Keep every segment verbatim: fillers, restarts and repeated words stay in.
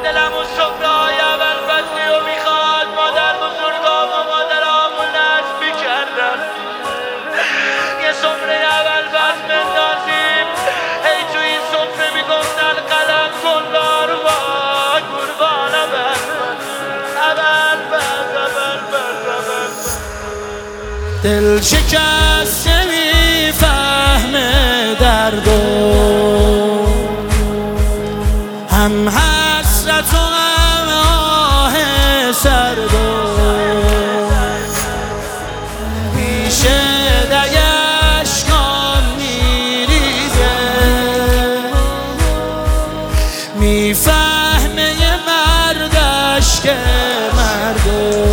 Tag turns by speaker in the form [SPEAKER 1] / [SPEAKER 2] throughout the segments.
[SPEAKER 1] دلم و صبح های اول فصلی و میخواد مادر بزرگام و مادرامو نصب میکردن یه صبح اول فصل بندازیم ای تو این صبح میگفتن قلم کن رو با قربان اول اول فصل اول فصل اول
[SPEAKER 2] دل شکست نمیفهمه دردو هم حسرت و هم آه سردو میشه دگشکان میریزه میفهمه یه مردش که مردو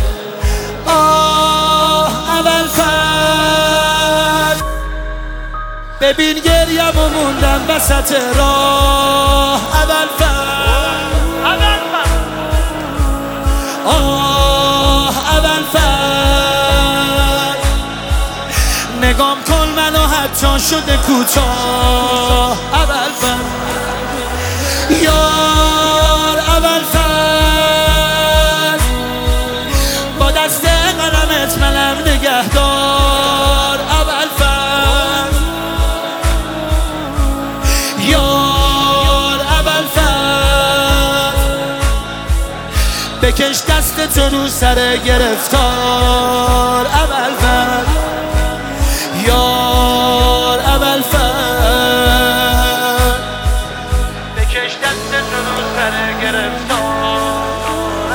[SPEAKER 2] ببین گریم و موندم وسط راه اول فصل
[SPEAKER 1] اول فصل
[SPEAKER 2] آه اول فصل نگام کن منو حتی شده کوتاه اول فصل یار اول فصل با دست قلمت منم نگهدار اول فصل یار اول فصل بکش دست تو رو سر گرفتار اول فصل یار اول فصل
[SPEAKER 1] بکش دست تو رو سر گرفتار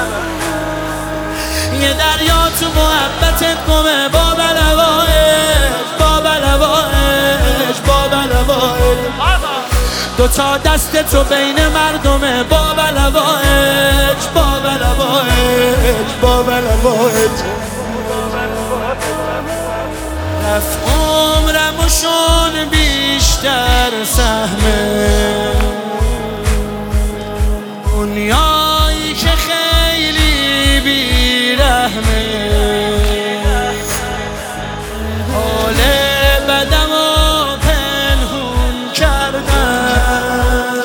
[SPEAKER 2] یه دریا تو محبتت گمه با بلوایش با بلوایش با بلوایش دو تا دست تو بین مردمه با بلوایش با بلوایش با بلوایش رفت عمرم و شون بیشتر سهمه دنیایی که خیلی بیرحمه حال بدم و پنهون کردم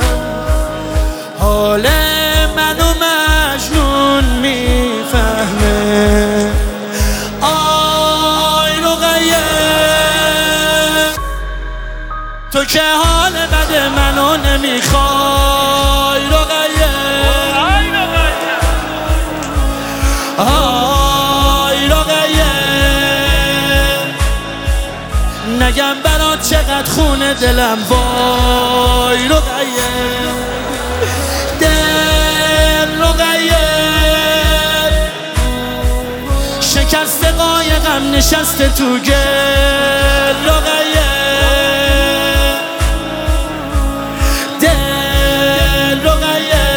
[SPEAKER 2] حال منو مجنون میفهمه آی رقیه تو که حال بد منو نمیخوای رقیه آی رقیه نگم برات چقدر خونه دلم وای رقیه دل رقیه شکست قایقم نشسته تو گل رقیه دل رقیه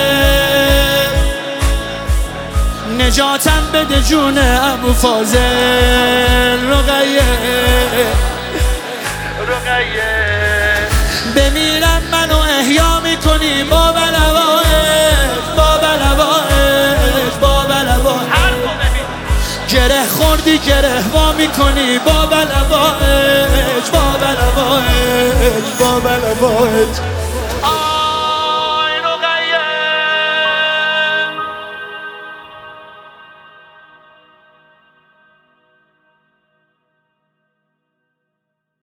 [SPEAKER 2] نجاتم بده جون ابو فاضل رقیه
[SPEAKER 1] رقیه
[SPEAKER 2] بمیرم منو احیا میکنی با بلوایش با بلوایش با بلوایش گره خوردی گره وا میکنی با بلوایش با بلوایش با بلوایش